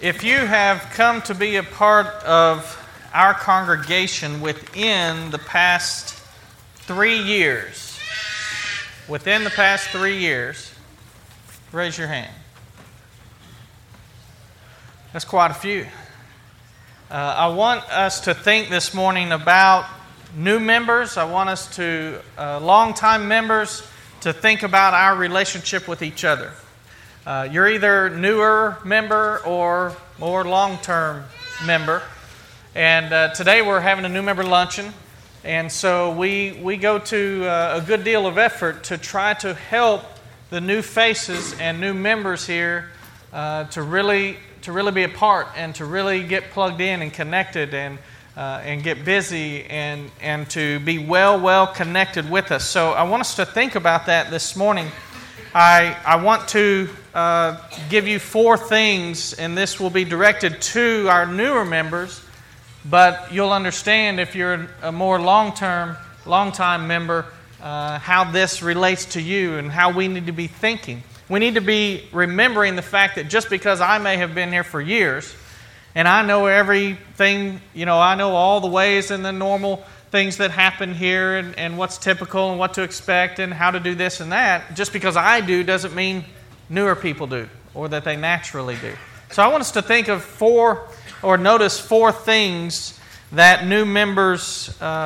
If you have come to be a part of our congregation within the past 3 years, raise your hand. That's quite a few. I want us to think this morning about new members. I want us to, longtime members, to think about our relationship with each other. You're either newer member or more long-term member. And today we're having a new member luncheon. And so we go to a good deal of effort to try to help the new faces and new members here to really be a part and to really get plugged in and connected and get busy and to be well connected with us. So I want us to think about that this morning. I want to give you 4 things, and this will be directed to our newer members, but you'll understand if you're a more long-time member, how this relates to you and how we need to be thinking. We need to be remembering the fact that just because I may have been here for years, and I know everything, I know all the ways and the normal things that happen here and what's typical and what to expect and how to do this and that. Just because I do doesn't mean newer people do or that they naturally do. So I want us to think of notice 4 things that new members,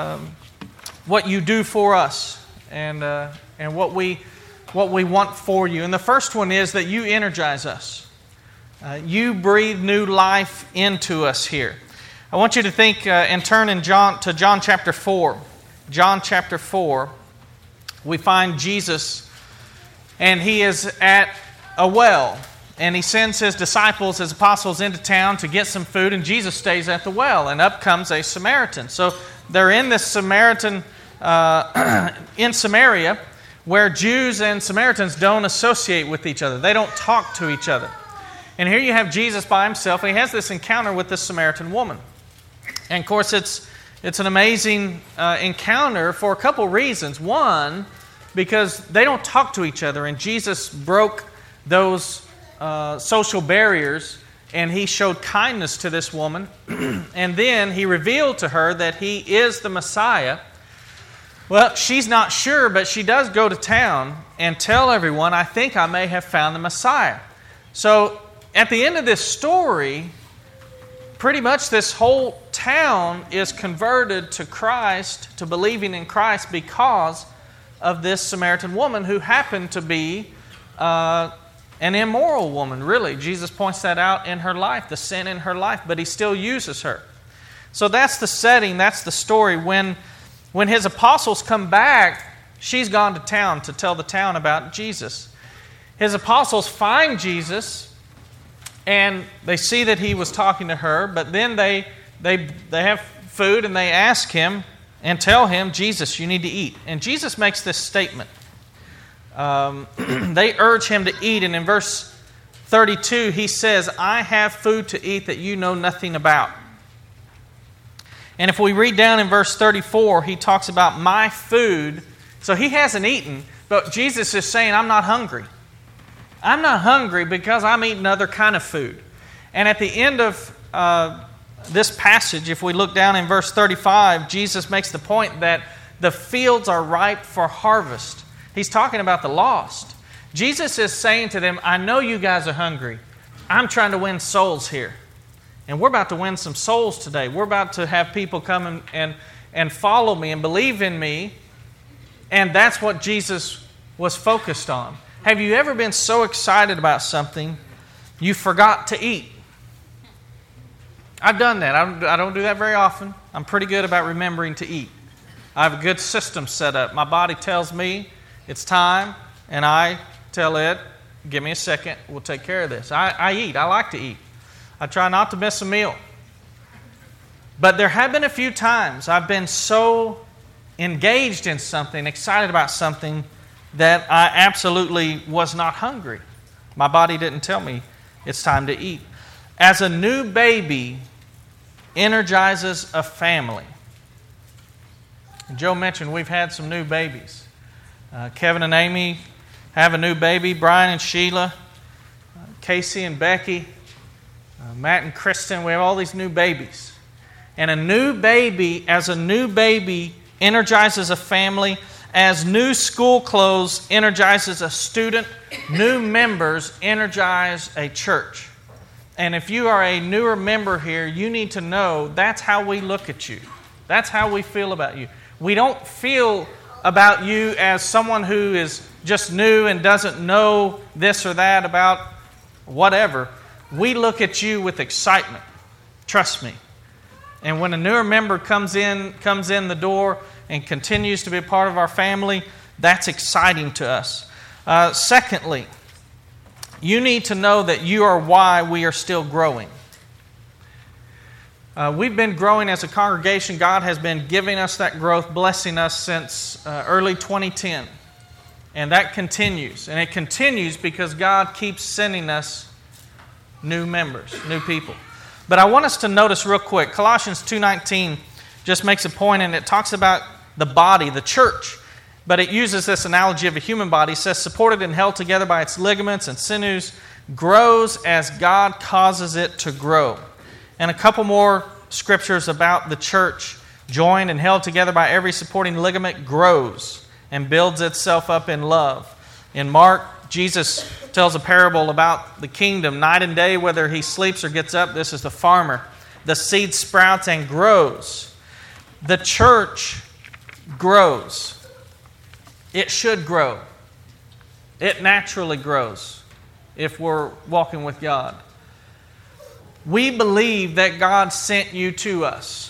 what you do for us and what we want for you. And the first one is that you energize us. You breathe new life into us here. I want you to think and turn to John chapter 4. John chapter 4, we find Jesus, and he is at a well. And he sends his disciples, his apostles, into town to get some food, and Jesus stays at the well. And up comes a Samaritan. So they're in this Samaritan, in Samaria, where Jews and Samaritans don't associate with each other. They don't talk to each other. And here you have Jesus by himself, and he has this encounter with this Samaritan woman. And of course, it's an amazing encounter for a couple reasons. One, because they don't talk to each other, and Jesus broke those social barriers, and he showed kindness to this woman. And then he revealed to her that he is the Messiah. Well, she's not sure, but she does go to town and tell everyone, I think I may have found the Messiah. So at the end of this story, pretty much this whole town is converted to Christ, to believing in Christ, because of this Samaritan woman who happened to be an immoral woman, really. Jesus points that out in her life, the sin in her life, but he still uses her. So that's the setting, that's the story. When his apostles come back, she's gone to town to tell the town about Jesus. His apostles find Jesus, and they see that he was talking to her, but then they have food and they ask him and tell him, Jesus, you need to eat. And Jesus makes this statement. They urge him to eat, and in verse 32 he says, I have food to eat that you know nothing about. And if we read down in verse 34, he talks about my food. So he hasn't eaten, but Jesus is saying, I'm not hungry. I'm not hungry because I'm eating other kind of food. And at the end of this passage, if we look down in verse 35, Jesus makes the point that the fields are ripe for harvest. He's talking about the lost. Jesus is saying to them, I know you guys are hungry. I'm trying to win souls here. And we're about to win some souls today. We're about to have people come and follow me and believe in me. And that's what Jesus was focused on. Have you ever been so excited about something you forgot to eat? I've done that. I don't do that very often. I'm pretty good about remembering to eat. I have a good system set up. My body tells me it's time, and I tell it, give me a second, we'll take care of this. I eat. I like to eat. I try not to miss a meal. But there have been a few times I've been so engaged in something, excited about something, that I absolutely was not hungry. My body didn't tell me it's time to eat. As a new baby energizes a family. Joe mentioned we've had some new babies. Kevin and Amy have a new baby. Brian and Sheila, Casey and Becky. Matt and Kristen, we have all these new babies. And a new baby energizes a family, as new school clothes energizes a student, new members energize a church. And if you are a newer member here, you need to know that's how we look at you. That's how we feel about you. We don't feel about you as someone who is just new and doesn't know this or that about whatever. We look at you with excitement. Trust me. And when a newer member comes in the door and continues to be a part of our family, that's exciting to us. Secondly, you need to know that you are why we are still growing. We've been growing as a congregation. God has been giving us that growth, blessing us since early 2010. And that continues. And it continues because God keeps sending us new members, new people. But I want us to notice real quick, Colossians 2:19 just makes a point, and it talks about the body, the church. But it uses this analogy of a human body. It says, supported and held together by its ligaments and sinews, grows as God causes it to grow. And a couple more scriptures about the church. Joined and held together by every supporting ligament, grows and builds itself up in love. In Mark, Jesus tells a parable about the kingdom. Night and day, whether he sleeps or gets up, this is the farmer. The seed sprouts and grows. The church grows. It should grow. It naturally grows if we're walking with God. We believe that God sent you to us.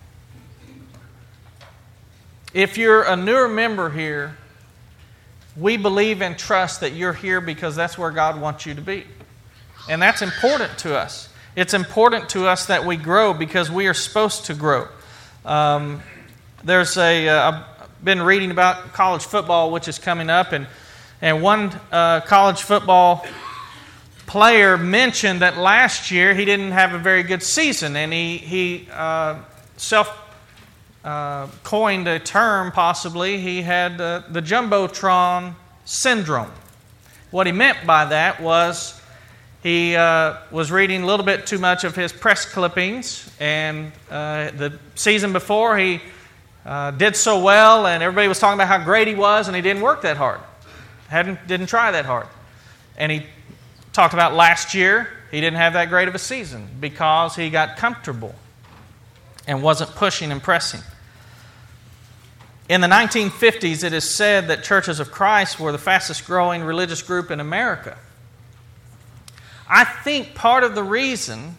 If you're a newer member here, we believe and trust that you're here because that's where God wants you to be. And that's important to us. It's important to us that we grow because we are supposed to grow. I've been reading about college football, which is coming up, and one college football player mentioned that last year he didn't have a very good season, and he coined a term, possibly. He had the Jumbotron syndrome. What he meant by that was he was reading a little bit too much of his press clippings, and the season before he did so well, and everybody was talking about how great he was, and he didn't work that hard. Didn't try that hard. And he talked about last year, he didn't have that great of a season because he got comfortable and wasn't pushing and pressing. In the 1950s, it is said that Churches of Christ were the fastest growing religious group in America. I think part of the reason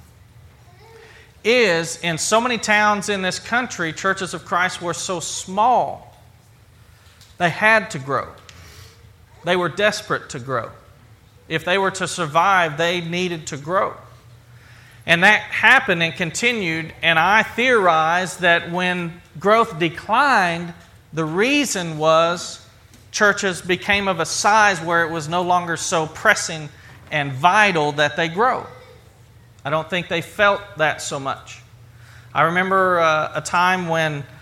is in so many towns in this country, Churches of Christ were so small, they had to grow. They were desperate to grow. If they were to survive, they needed to grow. And that happened and continued, and I theorize that when growth declined, the reason was churches became of a size where it was no longer so pressing and vital that they grow. I don't think they felt that so much. I remember a time when, a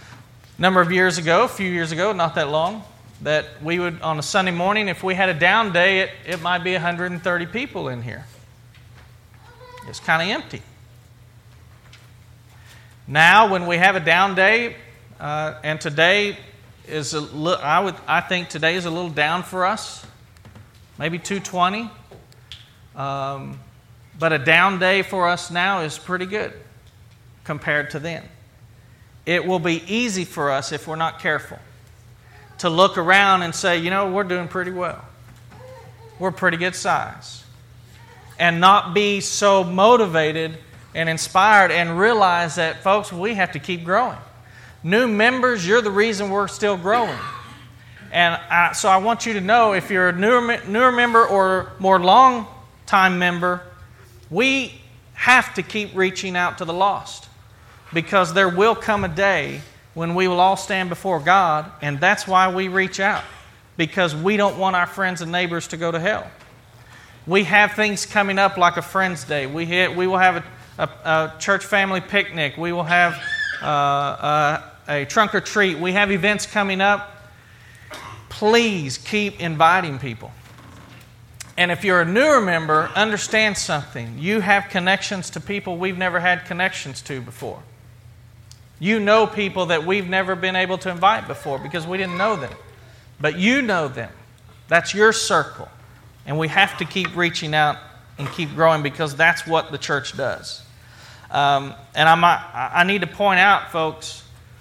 few years ago, not that long, that we would, on a Sunday morning, if we had a down day, it might be 130 people in here. It's kind of empty. Now, when we have a down day, and today is I think today is a little down for us, maybe 220. But a down day for us now is pretty good compared to then. It will be easy for us if we're not careful to look around and say, we're doing pretty well. We're pretty good size. And not be so motivated and inspired and realize that, folks, we have to keep growing. New members, you're the reason we're still growing. And so I want you to know, if you're a newer member or more long-time member, we have to keep reaching out to the lost. Because there will come a day when we will all stand before God, and that's why we reach out. Because we don't want our friends and neighbors to go to hell. We have things coming up like a Friends Day. We will have a church family picnic. We will have a trunk or treat. We have events coming up. Please keep inviting people. And if you're a newer member, understand something. You have connections to people we've never had connections to before. You know people that we've never been able to invite before because we didn't know them. But you know them. That's your circle. And we have to keep reaching out and keep growing because that's what the church does. And I need to point out, folks,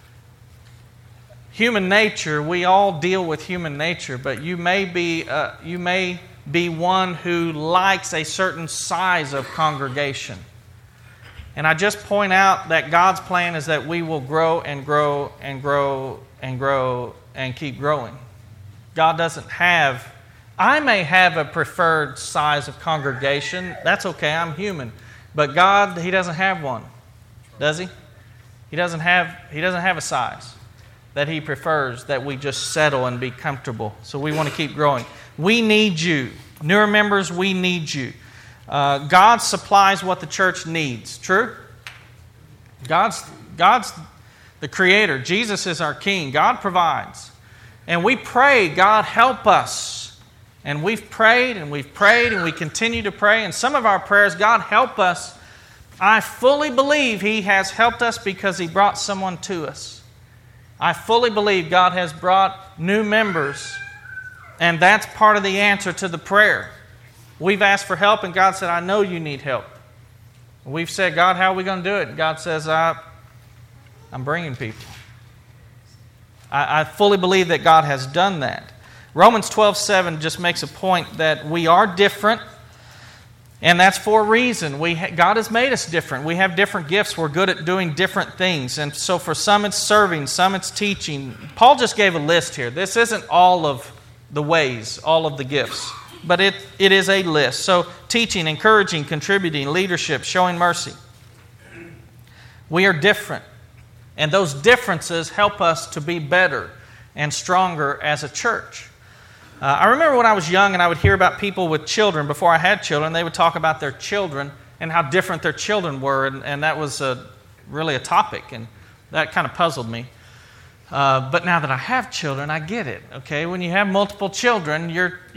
human nature, we all deal with human nature, but you may be one who likes a certain size of congregation. And I just point out that God's plan is that we will grow and grow and grow and grow and keep growing. God doesn't have, I may have a preferred size of congregation. That's okay, I'm human. But God, He doesn't have one, does He? He doesn't have a size that He prefers, that we just settle and be comfortable. So we want to keep growing. We need you. Newer members, we need you. God supplies what the church needs. True? God's the Creator. Jesus is our King. God provides. And we pray, God, help us. And we've prayed and we've prayed and we continue to pray. And some of our prayers, God, help us. I fully believe He has helped us because He brought someone to us. I fully believe God has brought new members, and that's part of the answer to the prayer. We've asked for help, and God said, I know you need help. We've said, God, how are we going to do it? And God says, I'm bringing people. I fully believe that God has done that. Romans 12:7 just makes a point that we are different, and that's for a reason. God has made us different. We have different gifts. We're good at doing different things. And so for some it's serving, some it's teaching. Paul just gave a list here. This isn't all of the ways, all of the gifts, but it is a list. So teaching, encouraging, contributing, leadership, showing mercy. We are different. And those differences help us to be better and stronger as a church. I remember when I was young and I would hear about people with children. Before I had children, they would talk about their children and how different their children were. And that was really a topic. And that kind of puzzled me. But now that I have children, I get it. Okay, when you have multiple children,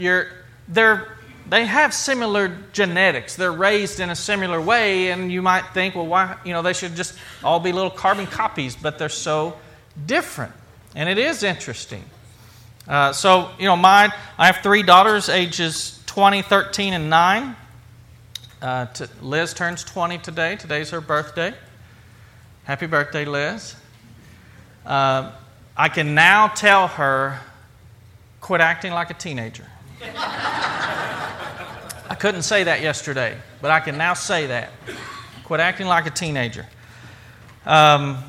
they have similar genetics. They're raised in a similar way, and you might think, well, why? They should just all be little carbon copies, but they're so different, and it is interesting. I have 3 daughters, ages 20, 13, and 9. Liz turns 20 today. Today's her birthday. Happy birthday, Liz. I can now tell her, quit acting like a teenager. I couldn't say that yesterday, but I can now say that. Quit acting like a teenager. My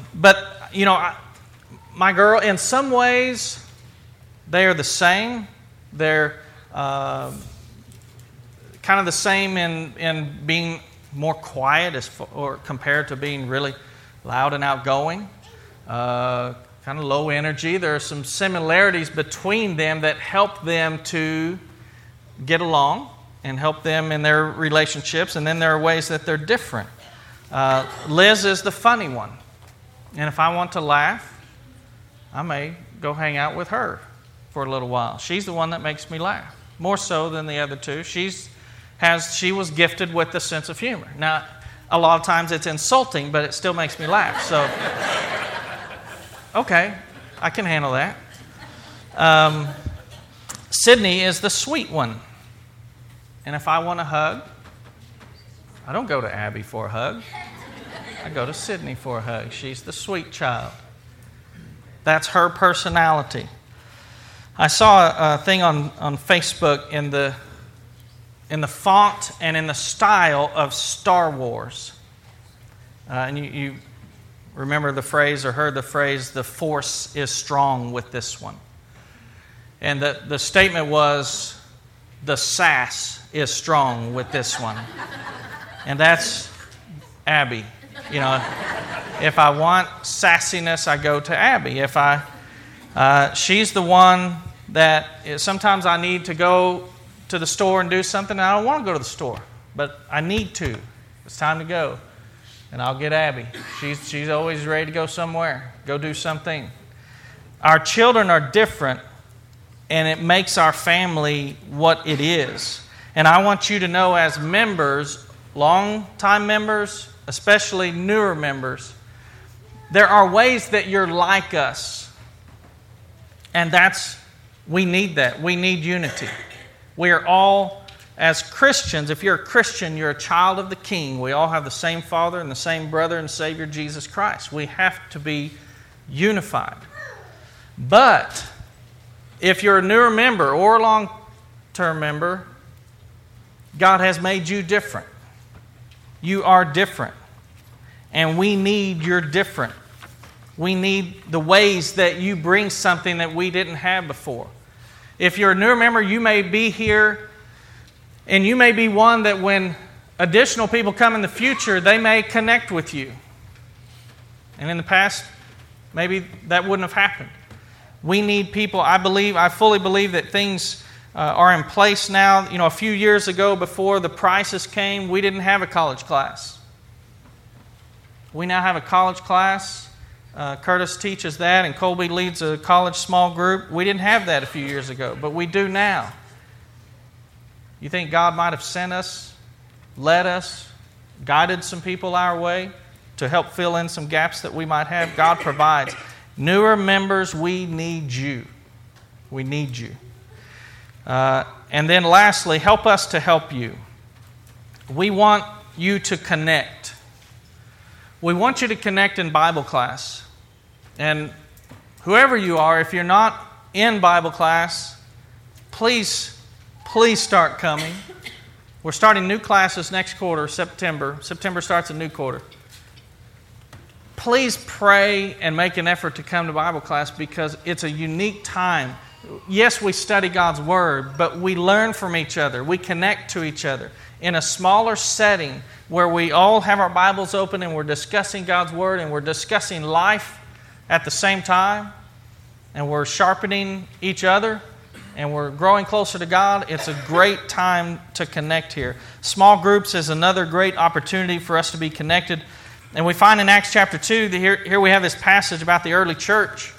girl, in some ways, they are the same. They're kind of the same in being more quiet or compared to being really loud and outgoing. Kind of low energy. There are some similarities between them that help them to get along and help them in their relationships, and then there are ways that they're different. Liz is the funny one, and if I want to laugh, I may go hang out with her for a little while. She's the one that makes me laugh, more so than the other two. She was gifted with the sense of humor. Now, a lot of times it's insulting, but it still makes me laugh. So, okay, I can handle that. Sydney is the sweet one. And if I want a hug, I don't go to Abby for a hug. I go to Sydney for a hug. She's the sweet child. That's her personality. I saw a thing on Facebook in the font and in the style of Star Wars. And you remember the phrase or heard the phrase, the Force is strong with this one. And the statement was, the sass is strong with this one. And that's Abby. If I want sassiness, I go to Abby. She's the one that sometimes I need to go to the store and do something. I don't want to go to the store, but I need to. It's time to go. And I'll get Abby. She's always ready to go somewhere, go do something. Our children are different, and it makes our family what it is. And I want you to know, as members, long-time members, especially newer members, there are ways that you're like us. And we need that. We need unity. We are all, as Christians, if you're a Christian, you're a child of the King. We all have the same Father and the same brother and Savior, Jesus Christ. We have to be unified. But if you're a newer member or a long-term member, God has made you different. You are different. And we need your different. We need the ways that you bring something that we didn't have before. If you're a newer member, you may be here, and you may be one that when additional people come in the future, they may connect with you. And in the past, maybe that wouldn't have happened. We need people. I fully believe that things are in place now. You know, a few years ago, before the Prices came, we didn't have a college class. We now have a college class. Curtis teaches that, and Colby leads a college small group. We didn't have that a few years ago, but we do now. You think God might have sent us, led us, guided some people our way to help fill in some gaps that we might have? God provides. Newer members, we need you. We need you. And then lastly, help us to help you. We want you to connect. We want you to connect in Bible class. And whoever you are, if you're not in Bible class, please start coming. We're starting new classes next quarter, September. September starts a new quarter. Please pray and make an effort to come to Bible class, because it's a unique time. Yes, we study God's Word, but we learn from each other. We connect to each other in a smaller setting where we all have our Bibles open and we're discussing God's Word and we're discussing life at the same time, and we're sharpening each other and we're growing closer to God. It's a great time to connect here. Small groups is another great opportunity for us to be connected. And we find in Acts chapter 2, here we have this passage about the early church.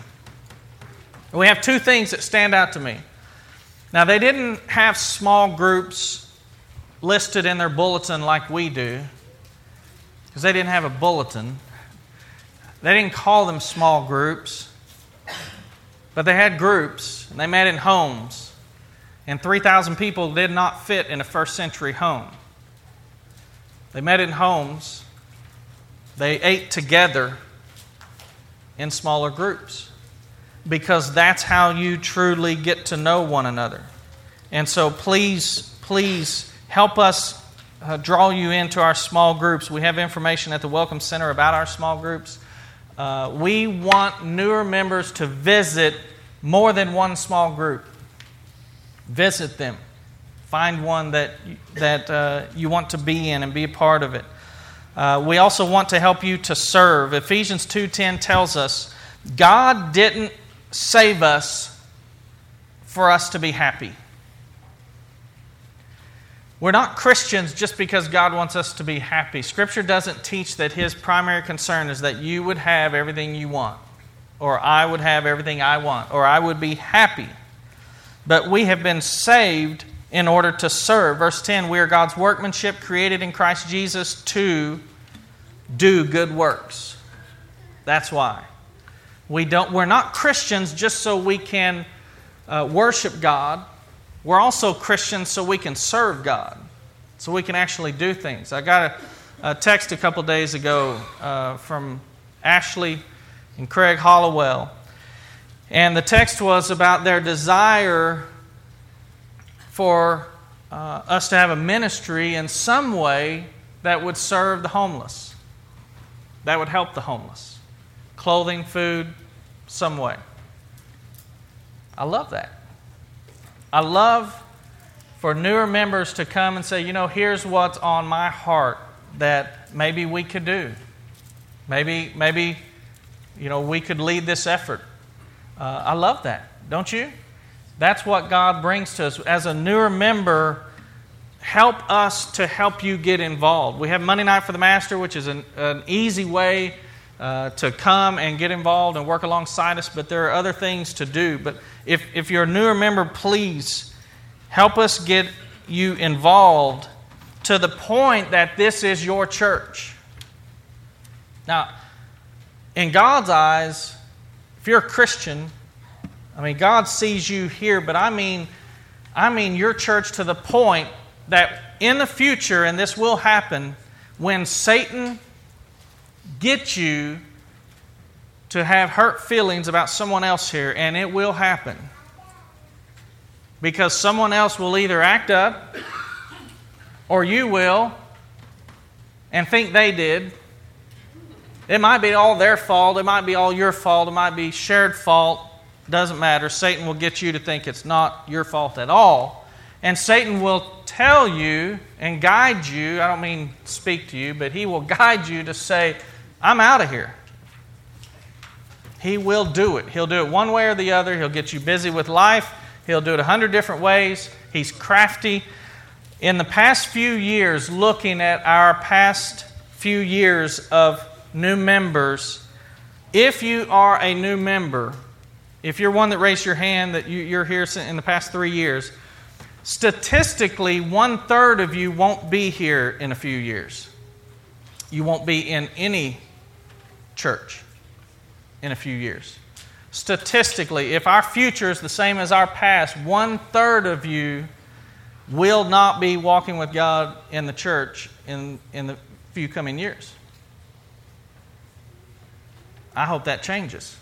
We have two things that stand out to me. Now, they didn't have small groups listed in their bulletin like we do, because they didn't have a bulletin. They didn't call them small groups, but they had groups, and they met in homes. And 3,000 people did not fit in a first century home. They met in homes. They ate together in smaller groups, because that's how you truly get to know one another. And so please help us draw you into our small groups. We have information at the Welcome Center about our small groups. We want newer members to visit more than one small group. Visit them. Find one that you want to be in and be a part of it. We also want to help you to serve. Ephesians 2:10 tells us God didn't save us for us to be happy. We're not Christians just because God wants us to be happy. Scripture doesn't teach that His primary concern is that you would have everything you want, or I would have everything I want, or I would be happy. But we have been saved in order to serve. Verse 10, we are God's workmanship, created in Christ Jesus to do good works. That's why. We're not Christians just so we can worship God. We're also Christians so we can serve God, so we can actually do things. I got a text a couple days ago from Ashley and Craig Hollowell, and the text was about their desire for us to have a ministry in some way that would serve the homeless, that would help the homeless. Clothing, food, some way. I love that. I love for newer members to come and say, here's what's on my heart that maybe we could do. Maybe we could lead this effort. I love that, don't you? That's what God brings to us. As a newer member, help us to help you get involved. We have Monday Night for the Master, which is an easy way to come and get involved and work alongside us, but there are other things to do. But if you're a newer member, please help us get you involved to the point that this is your church. Now, in God's eyes, if you're a Christian, God sees you here, but I mean your church to the point that in the future, and this will happen, when Satan gets you to have hurt feelings about someone else here, and it will happen. Because someone else will either act up, or you will, and think they did. It might be all their fault, it might be all your fault, it might be shared fault. Doesn't matter. Satan will get you to think it's not your fault at all. And Satan will tell you and guide you, I don't mean speak to you, but he will guide you to say, I'm out of here. He will do it. He'll do it one way or the other. He'll get you busy with life. He'll do it 100 different ways. He's crafty. In the past few years, looking at our past few years of new members, if you are a new member, if you're one that raised your hand that you're here in the past 3 years, statistically, 1/3 of you won't be here in a few years. You won't be in any church in a few years. Statistically, if our future is the same as our past, 1/3 of you will not be walking with God in the church in the few coming years. I hope that changes.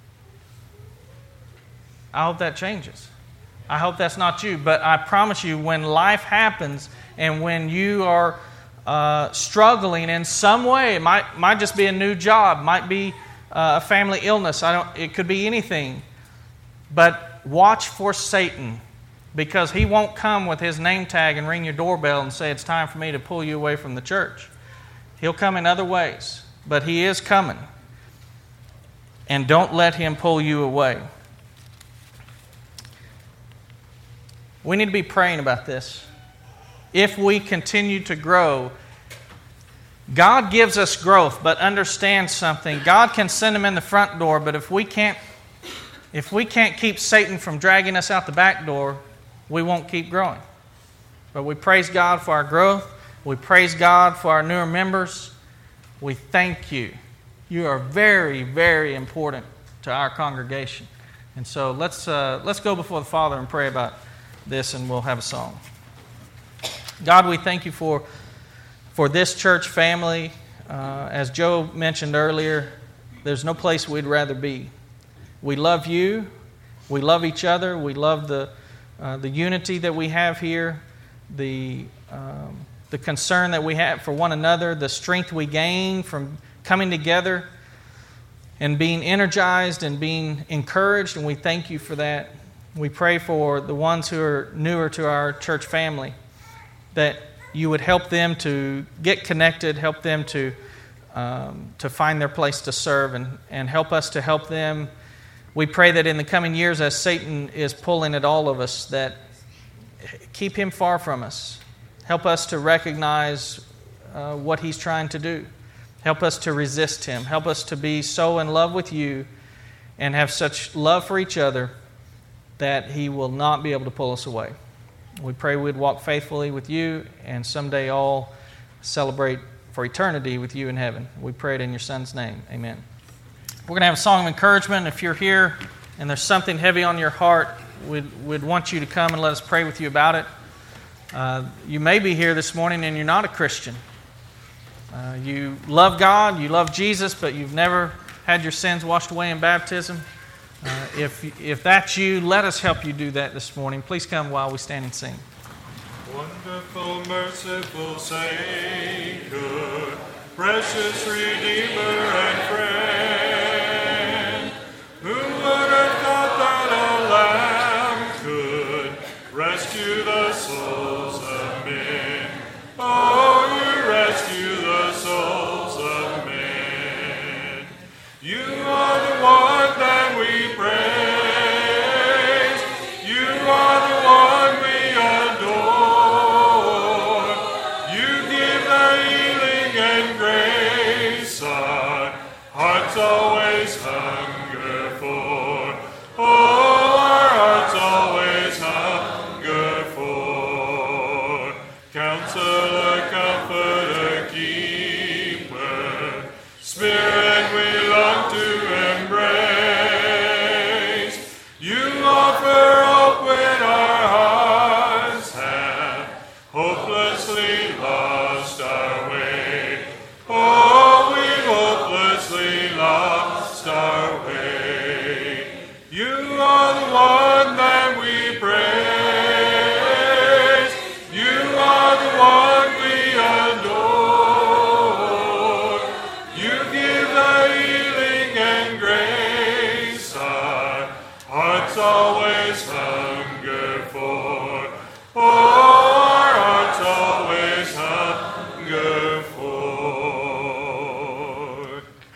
I hope that changes. I hope that's not you. But I promise you, when life happens and when you are struggling in some way, it might just be a new job, might be a family illness. It could be anything. But watch for Satan, because he won't come with his name tag and ring your doorbell and say, it's time for me to pull you away from the church. He'll come in other ways, but he is coming. And don't let him pull you away. We need to be praying about this. If we continue to grow, God gives us growth, but understand something. God can send him in the front door, but if we can't keep Satan from dragging us out the back door, we won't keep growing. But we praise God for our growth. We praise God for our newer members. We thank you. You are very, very important to our congregation. And so let's go before the Father and pray about this, and we'll have a song. God, we thank you for this church family. As Joe mentioned earlier, there's no place we'd rather be. We love you. We love each other. We love the unity that we have here, the concern that we have for one another, the strength we gain from coming together and being energized and being encouraged, and we thank you for that. We pray for the ones who are newer to our church family, that you would help them to get connected, help them to find their place to serve, and help us to help them. We pray that in the coming years, as Satan is pulling at all of us, that keep him far from us. Help us to recognize what he's trying to do. Help us to resist him. Help us to be so in love with you and have such love for each other that he will not be able to pull us away. We pray we'd walk faithfully with you and someday all celebrate for eternity with you in heaven. We pray it in your Son's name. Amen. We're going to have a song of encouragement. If you're here and there's something heavy on your heart, we'd want you to come and let us pray with you about it. You may be here this morning and you're not a Christian. You love God, you love Jesus, but you've never had your sins washed away in baptism. If that's you, let us help you do that this morning. Please come while we stand and sing. Wonderful, merciful Savior, precious Redeemer and friend, who would have thought that a lamb could rescue the souls of men? Oh, you rescue the souls of men. You are the one that we praise. You are the one we adore. You give the healing and grace our hearts always hunger for. Oh, our hearts always hunger for. hopelessly lost our way. Oh, we hopelessly lost our way. You are the one that we praise. You are the one we adore. You give the healing and grace. Our hearts always found.